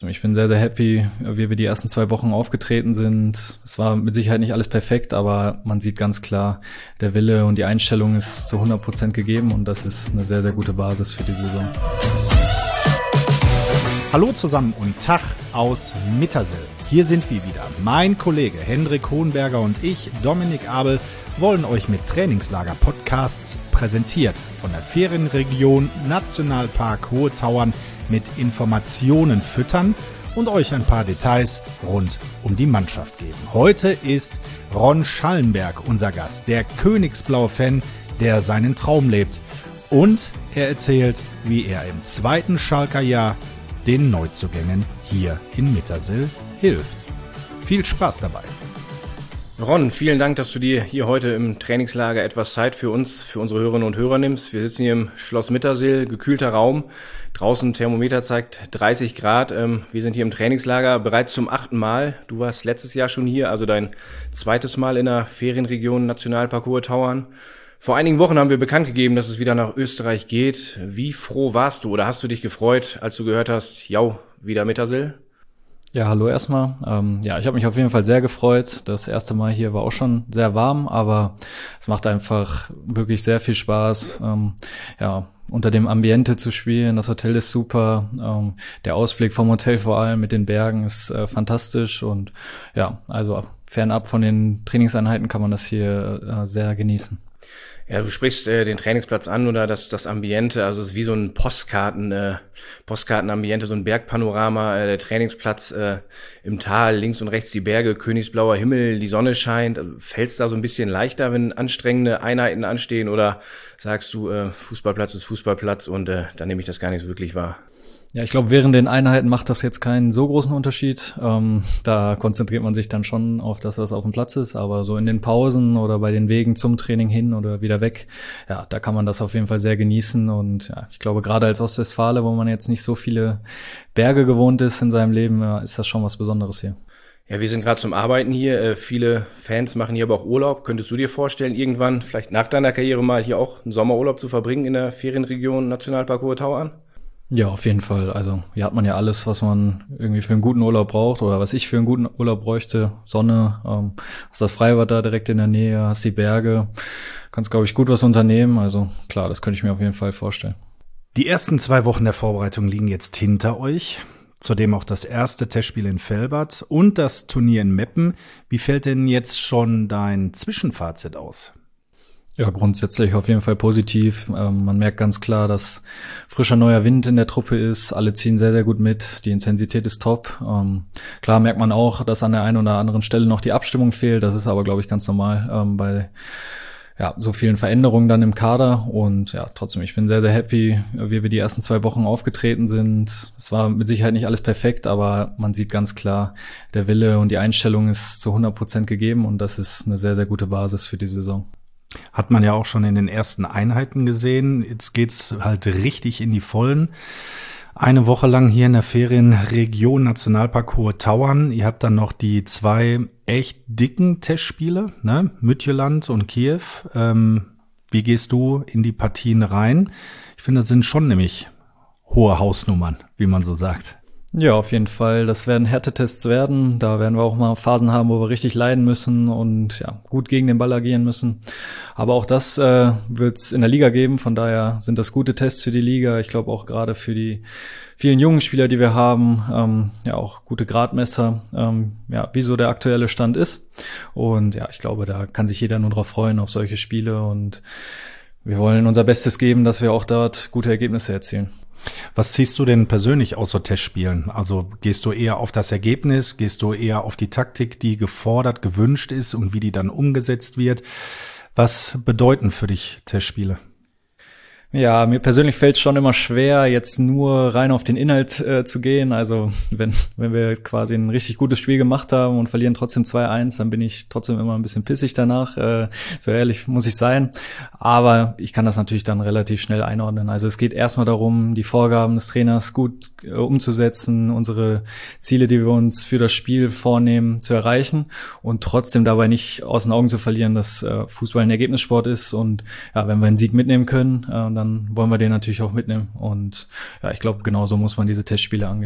Ich bin sehr, sehr happy, wie wir die ersten 2 Wochen aufgetreten sind. Es war mit Sicherheit nicht alles perfekt, aber man sieht ganz klar, der Wille und die Einstellung ist zu 100% gegeben und das ist eine sehr, sehr gute Basis für die Saison. Hallo zusammen und Tag aus Mittersill. Hier sind wir wieder. Mein Kollege Hendrik Hohenberger und ich, Dominik Abel, wollen euch mit Trainingslager-Podcasts präsentiert von der Ferienregion Nationalpark Hohe Tauern mit Informationen füttern und euch ein paar Details rund um die Mannschaft geben. Heute ist Ron Schallenberg unser Gast, der königsblaue Fan, der seinen Traum lebt. Und er erzählt, wie er im zweiten Schalker Jahr den Neuzugängen hier in Mittersill hilft. Viel Spaß dabei! Ron, vielen Dank, dass du dir hier heute im Trainingslager etwas Zeit für uns, für unsere Hörerinnen und Hörer nimmst. Wir sitzen hier im Schloss Mittersill, gekühlter Raum. Draußen Thermometer zeigt 30 Grad. Wir sind hier im Trainingslager bereits zum 8. Mal. Du warst letztes Jahr schon hier, also dein zweites Mal in der Ferienregion Nationalpark Hohe Tauern. Vor einigen Wochen haben wir bekannt gegeben, dass es wieder nach Österreich geht. Wie froh warst du oder hast du dich gefreut, als du gehört hast, ja, wieder Mittersill? Ja, hallo erstmal. Ich habe mich auf jeden Fall sehr gefreut. Das erste Mal hier war auch schon sehr warm, aber es macht einfach wirklich sehr viel Spaß, unter dem Ambiente zu spielen. Das Hotel ist super. Der Ausblick vom Hotel vor allem mit den Bergen ist fantastisch und ja, also fernab von den Trainingseinheiten kann man das hier sehr genießen. Ja, du sprichst den Trainingsplatz an oder das Ambiente, also es ist wie so ein Postkartenambiente, so ein Bergpanorama, der Trainingsplatz im Tal, links und rechts die Berge, königsblauer Himmel, die Sonne scheint. Also, fällt's da so ein bisschen leichter, wenn anstrengende Einheiten anstehen oder sagst du, Fußballplatz ist Fußballplatz und dann nehme ich das gar nicht so wirklich wahr? Ja, ich glaube, während den Einheiten macht das jetzt keinen so großen Unterschied. Da konzentriert man sich dann schon auf das, was auf dem Platz ist. Aber so in den Pausen oder bei den Wegen zum Training hin oder wieder weg, ja, da kann man das auf jeden Fall sehr genießen. Und ja, ich glaube, gerade als Ostwestfale, wo man jetzt nicht so viele Berge gewohnt ist in seinem Leben, ist das schon was Besonderes hier. Ja, wir sind gerade zum Arbeiten hier. Viele Fans machen hier aber auch Urlaub. Könntest du dir vorstellen, irgendwann, vielleicht nach deiner Karriere mal hier auch einen Sommerurlaub zu verbringen in der Ferienregion Nationalpark Hohe Tauern? Ja, auf jeden Fall. Also hier hat man ja alles, was man irgendwie für einen guten Urlaub braucht oder was ich für einen guten Urlaub bräuchte. Sonne, hast das Freibad da direkt in der Nähe, hast die Berge, kannst, glaube ich, gut was unternehmen. Also klar, das könnte ich mir auf jeden Fall vorstellen. Die ersten 2 Wochen der Vorbereitung liegen jetzt hinter euch. Zudem auch das erste Testspiel in Velbert und das Turnier in Meppen. Wie fällt denn jetzt schon dein Zwischenfazit aus? Ja, grundsätzlich auf jeden Fall positiv. Man merkt ganz klar, dass frischer neuer Wind in der Truppe ist. Alle ziehen sehr, sehr gut mit. Die Intensität ist top. Klar merkt man auch, dass an der einen oder anderen Stelle noch die Abstimmung fehlt. Das ist aber, glaube ich, ganz normal bei so vielen Veränderungen dann im Kader. Und ja, trotzdem, ich bin sehr, sehr happy, wie wir die ersten 2 Wochen aufgetreten sind. Es war mit Sicherheit nicht alles perfekt, aber man sieht ganz klar, der Wille und die Einstellung ist zu 100% gegeben. Und das ist eine sehr, sehr gute Basis für die Saison. Hat man ja auch schon in den ersten Einheiten gesehen. Jetzt geht's halt richtig in die Vollen. Eine Woche lang hier in der Ferienregion Nationalpark Hohe Tauern. Ihr habt dann noch die 2 echt dicken Testspiele, ne? Midtjylland und Kiew. Wie gehst du in die Partien rein? Ich finde, das sind schon nämlich hohe Hausnummern, wie man so sagt. Ja, auf jeden Fall. Das werden Härtetests werden. Da werden wir auch mal Phasen haben, wo wir richtig leiden müssen und ja, gut gegen den Ball agieren müssen. Aber auch das wird es in der Liga geben. Von daher sind das gute Tests für die Liga. Ich glaube auch gerade für die vielen jungen Spieler, die wir haben, auch gute Gradmesser, wie so der aktuelle Stand ist. Und ja, ich glaube, da kann sich jeder nur drauf freuen, auf solche Spiele. Und wir wollen unser Bestes geben, dass wir auch dort gute Ergebnisse erzielen. Was ziehst du denn persönlich aus so Testspielen? Also gehst du eher auf das Ergebnis, gehst du eher auf die Taktik, die gefordert, gewünscht ist und wie die dann umgesetzt wird? Was bedeuten für dich Testspiele? Ja, mir persönlich fällt es schon immer schwer, jetzt nur rein auf den Inhalt zu gehen. Also wenn wir quasi ein richtig gutes Spiel gemacht haben und verlieren trotzdem 2-1, dann bin ich trotzdem immer ein bisschen pissig danach. So ehrlich muss ich sein. Aber ich kann das natürlich dann relativ schnell einordnen. Also es geht erstmal darum, die Vorgaben des Trainers gut umzusetzen, unsere Ziele, die wir uns für das Spiel vornehmen, zu erreichen und trotzdem dabei nicht aus den Augen zu verlieren, dass Fußball ein Ergebnissport ist. Und ja, wenn wir einen Sieg mitnehmen können, dann wollen wir den natürlich auch mitnehmen. Und ja, ich glaube, genau so muss man diese Testspiele angehen.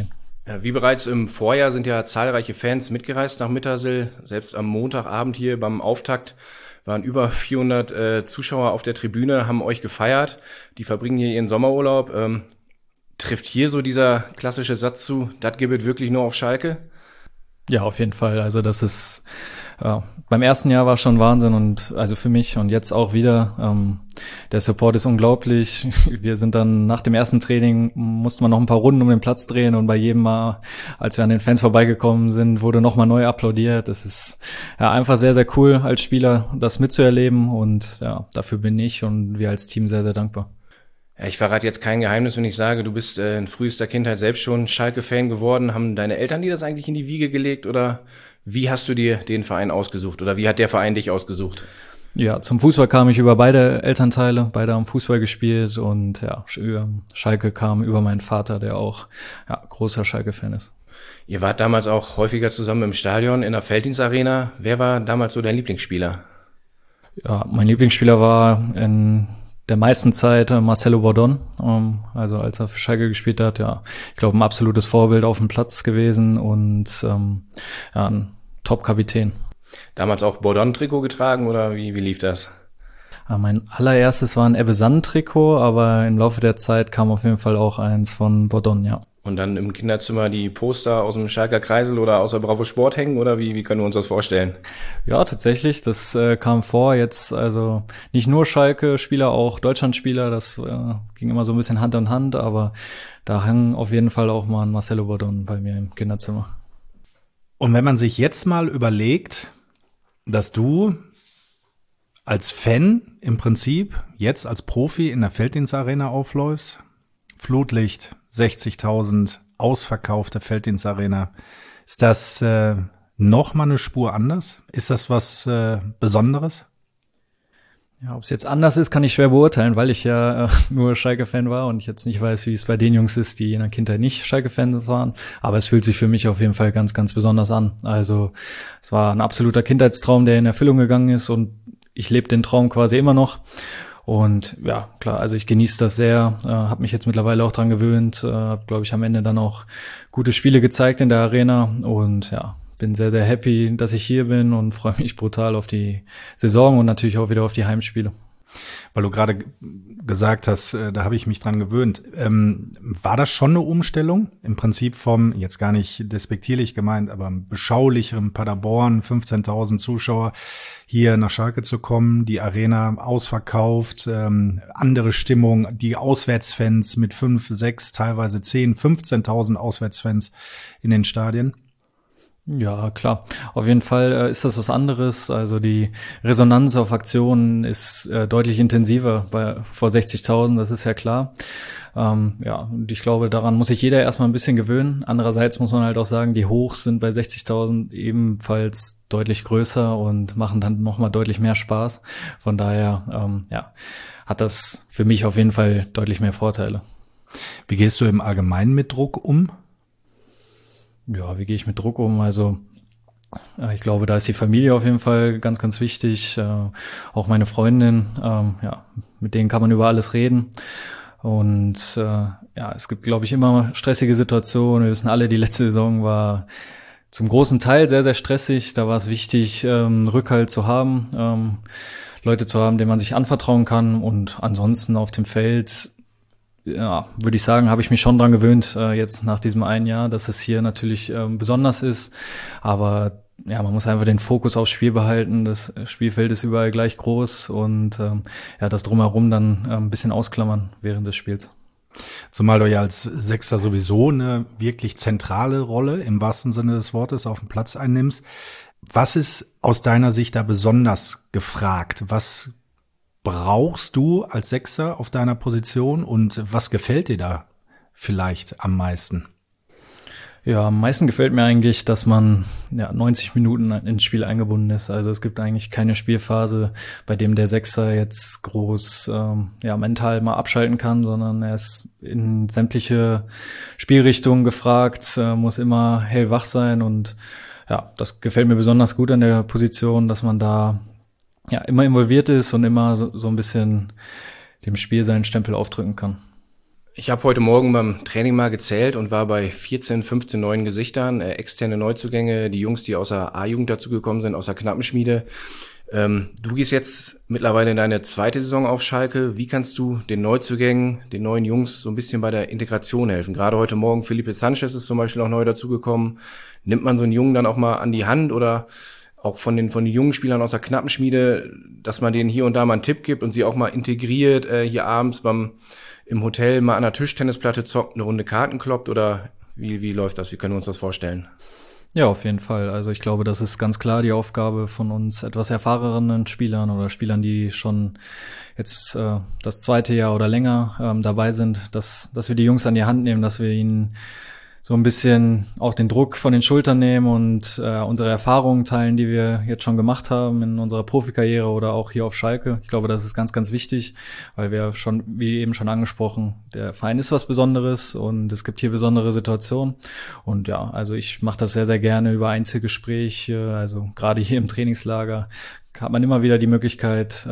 Ja, wie bereits im Vorjahr sind ja zahlreiche Fans mitgereist nach Mittersill. Selbst am Montagabend hier beim Auftakt waren über 400 Zuschauer auf der Tribüne, haben euch gefeiert. Die verbringen hier ihren Sommerurlaub. Trifft hier so dieser klassische Satz zu, das gibt es wirklich nur auf Schalke? Ja, auf jeden Fall. Also das ist beim ersten Jahr war schon Wahnsinn und also für mich und jetzt auch wieder. Der Support ist unglaublich. Wir sind dann nach dem ersten Training mussten wir noch ein paar Runden um den Platz drehen und bei jedem Mal, als wir an den Fans vorbeigekommen sind, wurde nochmal neu applaudiert. Das ist ja einfach sehr, sehr cool als Spieler, das mitzuerleben und ja, dafür bin ich und wir als Team sehr, sehr dankbar. Ja, ich verrate jetzt kein Geheimnis, wenn ich sage, du bist in frühester Kindheit selbst schon Schalke-Fan geworden. Haben deine Eltern dir das eigentlich in die Wiege gelegt oder wie hast du dir den Verein ausgesucht oder wie hat der Verein dich ausgesucht? Ja, zum Fußball kam ich über beide Elternteile, beide haben Fußball gespielt und ja, Schalke kam über meinen Vater, der auch großer Schalke-Fan ist. Ihr wart damals auch häufiger zusammen im Stadion in der Felddienstarena. Wer war damals so dein Lieblingsspieler? Ja, mein Lieblingsspieler war in der meisten Zeit Marcelo Bordon, also als er für Schalke gespielt hat, ja, ich glaube ein absolutes Vorbild auf dem Platz gewesen und ein Top-Kapitän. Damals auch Bordon-Trikot getragen oder wie lief das? Mein allererstes war ein Ebbe Sand-Trikot, aber im Laufe der Zeit kam auf jeden Fall auch eins von Bordon, ja. Und dann im Kinderzimmer die Poster aus dem Schalker Kreisel oder aus der Bravo Sport hängen oder wie können wir uns das vorstellen? Ja, tatsächlich, das kam vor jetzt, also nicht nur Schalke-Spieler, auch Deutschland-Spieler, das ging immer so ein bisschen Hand in Hand, aber da hang auf jeden Fall auch mal ein Marcelo Bordon bei mir im Kinderzimmer. Und wenn man sich jetzt mal überlegt, dass du als Fan im Prinzip jetzt als Profi in der Felddienstarena aufläufst, Flutlicht, 60.000, ausverkaufte Felddienstarena. Ist das noch mal eine Spur anders? Ist das was Besonderes? Ja, ob es jetzt anders ist, kann ich schwer beurteilen, weil ich ja nur Schalke-Fan war und ich jetzt nicht weiß, wie es bei den Jungs ist, die in der Kindheit nicht Schalke-Fans waren. Aber es fühlt sich für mich auf jeden Fall ganz, ganz besonders an. Also es war ein absoluter Kindheitstraum, der in Erfüllung gegangen ist und ich lebe den Traum quasi immer noch. Und ja, klar, also ich genieße das sehr, habe mich jetzt mittlerweile auch dran gewöhnt, habe, glaube ich, am Ende dann auch gute Spiele gezeigt in der Arena und ja, bin sehr, sehr happy, dass ich hier bin und freue mich brutal auf die Saison und natürlich auch wieder auf die Heimspiele. Weil du gerade gesagt hast, da habe ich mich dran gewöhnt. War das schon eine Umstellung? Im Prinzip vom, jetzt gar nicht despektierlich gemeint, aber beschaulicheren Paderborn, 15.000 Zuschauer, hier nach Schalke zu kommen, die Arena ausverkauft, andere Stimmung, die Auswärtsfans mit 5, 6, teilweise 10, 15.000 Auswärtsfans in den Stadien. Ja, klar. Auf jeden Fall ist das was anderes. Also die Resonanz auf Aktionen ist deutlich intensiver vor 60.000, das ist ja klar. Ja, und ich glaube, daran muss sich jeder erstmal ein bisschen gewöhnen. Andererseits muss man halt auch sagen, die Hochs sind bei 60.000 ebenfalls deutlich größer und machen dann nochmal deutlich mehr Spaß. Von daher, hat das für mich auf jeden Fall deutlich mehr Vorteile. Wie gehst du im Allgemeinen mit Druck um? Ja, wie gehe ich mit Druck um? Also ich glaube, da ist die Familie auf jeden Fall ganz, ganz wichtig. Auch meine Freundin, mit denen kann man über alles reden. Und es gibt, glaube ich, immer stressige Situationen. Wir wissen alle, die letzte Saison war zum großen Teil sehr, sehr stressig. Da war es wichtig, Rückhalt zu haben, Leute zu haben, denen man sich anvertrauen kann. Und ansonsten auf dem Feld, ja, würde ich sagen, habe ich mich schon dran gewöhnt, jetzt nach diesem einen Jahr, dass es hier natürlich besonders ist. Aber ja, man muss einfach den Fokus aufs Spiel behalten. Das Spielfeld ist überall gleich groß und das Drumherum dann ein bisschen ausklammern während des Spiels. Zumal du ja als Sechser sowieso eine wirklich zentrale Rolle im wahrsten Sinne des Wortes auf dem Platz einnimmst. Was ist aus deiner Sicht da besonders gefragt? Was brauchst du als Sechser auf deiner Position und was gefällt dir da vielleicht am meisten? Ja, am meisten gefällt mir eigentlich, dass man 90 Minuten ins Spiel eingebunden ist. Also es gibt eigentlich keine Spielphase, bei dem der Sechser jetzt groß mental mal abschalten kann, sondern er ist in sämtliche Spielrichtungen gefragt, muss immer hellwach sein und ja, das gefällt mir besonders gut an der Position, dass man da immer involviert ist und immer so ein bisschen dem Spiel seinen Stempel aufdrücken kann. Ich habe heute Morgen beim Training mal gezählt und war bei 14, 15 neuen Gesichtern, externe Neuzugänge, die Jungs, die aus der A-Jugend dazugekommen sind, aus der Knappenschmiede. Du gehst jetzt mittlerweile in deine zweite Saison auf Schalke. Wie kannst du den Neuzugängen, den neuen Jungs so ein bisschen bei der Integration helfen? Gerade heute Morgen Felipe Sanchez ist zum Beispiel auch neu dazugekommen. Nimmt man so einen Jungen dann auch mal an die Hand oder auch von den jungen Spielern aus der Knappenschmiede, dass man denen hier und da mal einen Tipp gibt und sie auch mal integriert, hier abends im Hotel mal an der Tischtennisplatte zockt, eine Runde Karten kloppt oder wie läuft das? Wie können wir uns das vorstellen? Ja, auf jeden Fall. Also ich glaube, das ist ganz klar die Aufgabe von uns etwas erfahrenen Spielern oder Spielern, die schon jetzt das zweite Jahr oder länger dabei sind, dass wir die Jungs an die Hand nehmen, dass wir ihnen so ein bisschen auch den Druck von den Schultern nehmen und unsere Erfahrungen teilen, die wir jetzt schon gemacht haben in unserer Profikarriere oder auch hier auf Schalke. Ich glaube, das ist ganz, ganz wichtig, weil wir schon, wie eben schon angesprochen, der Verein ist was Besonderes und es gibt hier besondere Situationen. Und ja, also ich mache das sehr, sehr gerne über Einzelgespräche. Also gerade hier im Trainingslager hat man immer wieder die Möglichkeit,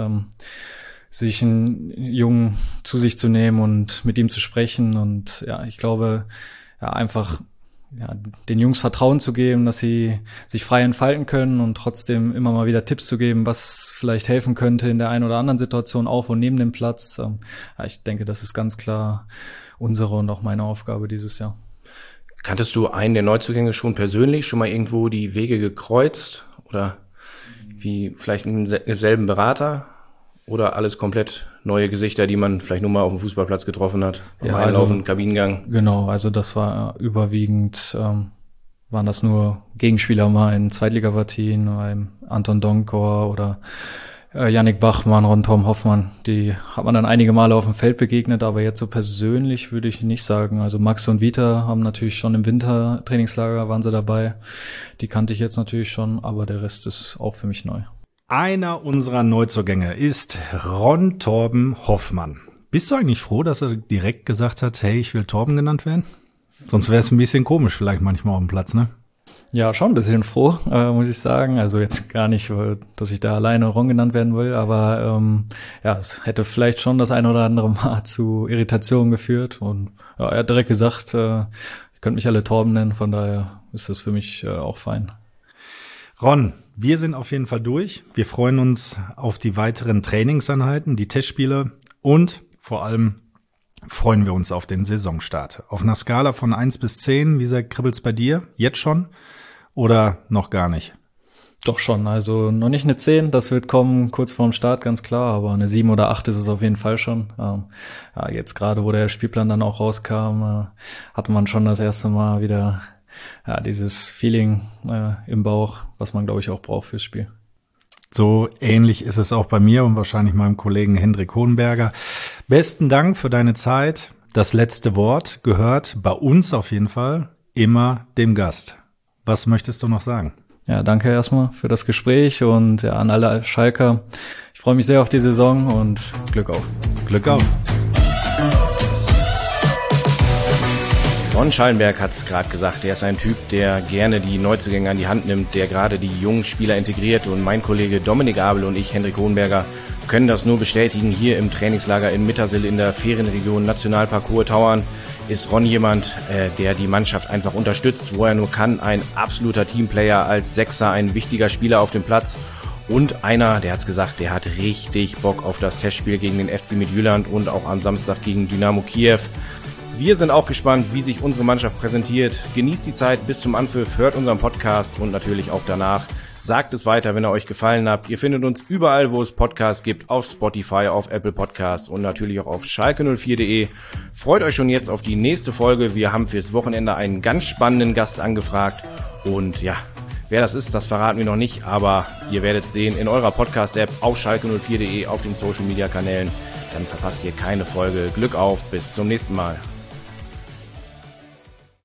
sich einen Jungen zu sich zu nehmen und mit ihm zu sprechen. Und ja, ich glaube, einfach den Jungs Vertrauen zu geben, dass sie sich frei entfalten können und trotzdem immer mal wieder Tipps zu geben, was vielleicht helfen könnte in der einen oder anderen Situation auf und neben dem Platz. Ich denke, das ist ganz klar unsere und auch meine Aufgabe dieses Jahr. Kanntest du einen der Neuzugänge schon persönlich, schon mal irgendwo die Wege gekreuzt oder wie vielleicht einen selben Berater? Oder alles komplett neue Gesichter, die man vielleicht nur mal auf dem Fußballplatz getroffen hat, ja, also Kabinengang? Genau, also das war überwiegend, waren das nur Gegenspieler mal in Zweitligapartien, beim Anton Donkor oder Yannick Bachmann, Ron-Tom Hoffmann. Die hat man dann einige Male auf dem Feld begegnet, aber jetzt so persönlich würde ich nicht sagen. Also Max und Vita haben natürlich schon im Wintertrainingslager, waren sie dabei. Die kannte ich jetzt natürlich schon, aber der Rest ist auch für mich neu. Einer unserer Neuzugänge ist Ron Torben Hoffmann. Bist du eigentlich froh, dass er direkt gesagt hat, hey, ich will Torben genannt werden? Sonst wäre es ein bisschen komisch vielleicht manchmal auf dem Platz, ne? Ja, schon ein bisschen froh, muss ich sagen. Also jetzt gar nicht, dass ich da alleine Ron genannt werden will, aber es hätte vielleicht schon das ein oder andere Mal zu Irritationen geführt. Und ja, er hat direkt gesagt, ihr könnt mich alle Torben nennen, von daher ist das für mich auch fein. Ron, wir sind auf jeden Fall durch. Wir freuen uns auf die weiteren Trainingseinheiten, die Testspiele und vor allem freuen wir uns auf den Saisonstart. Auf einer Skala von 1 bis 10, wie sehr kribbelt's bei dir? Jetzt schon oder noch gar nicht? Doch schon, also noch nicht eine 10, das wird kommen kurz vorm Start, ganz klar, aber eine 7 oder 8 ist es auf jeden Fall schon. Jetzt gerade, wo der Spielplan dann auch rauskam, hatte man schon das erste Mal wieder dieses Feeling im Bauch, was man, glaube ich, auch braucht fürs Spiel. So ähnlich ist es auch bei mir und wahrscheinlich meinem Kollegen Hendrik Hohenberger. Besten Dank für deine Zeit. Das letzte Wort gehört bei uns auf jeden Fall immer dem Gast. Was möchtest du noch sagen? Ja, danke erstmal für das Gespräch und ja, an alle Schalker. Ich freue mich sehr auf die Saison und Glück auf. Glück auf. Ron Schallenberg hat es gerade gesagt, er ist ein Typ, der gerne die Neuzugänge an die Hand nimmt, der gerade die jungen Spieler integriert und mein Kollege Dominik Abel und ich, Hendrik Hohenberger, können das nur bestätigen. Hier im Trainingslager in Mittersill in der Ferienregion Nationalpark Hohe Tauern ist Ron jemand, der die Mannschaft einfach unterstützt, wo er nur kann. Ein absoluter Teamplayer als Sechser, ein wichtiger Spieler auf dem Platz und einer, der hat's gesagt, der hat richtig Bock auf das Testspiel gegen den FC Midtjylland und auch am Samstag gegen Dynamo Kiew. Wir sind auch gespannt, wie sich unsere Mannschaft präsentiert. Genießt die Zeit bis zum Anpfiff, hört unseren Podcast und natürlich auch danach. Sagt es weiter, wenn er euch gefallen hat. Ihr findet uns überall, wo es Podcasts gibt, auf Spotify, auf Apple Podcasts und natürlich auch auf schalke04.de. Freut euch schon jetzt auf die nächste Folge. Wir haben fürs Wochenende einen ganz spannenden Gast angefragt. Und ja, wer das ist, das verraten wir noch nicht, aber ihr werdet es sehen in eurer Podcast-App, auf schalke04.de, auf den Social-Media-Kanälen. Dann verpasst ihr keine Folge. Glück auf, bis zum nächsten Mal.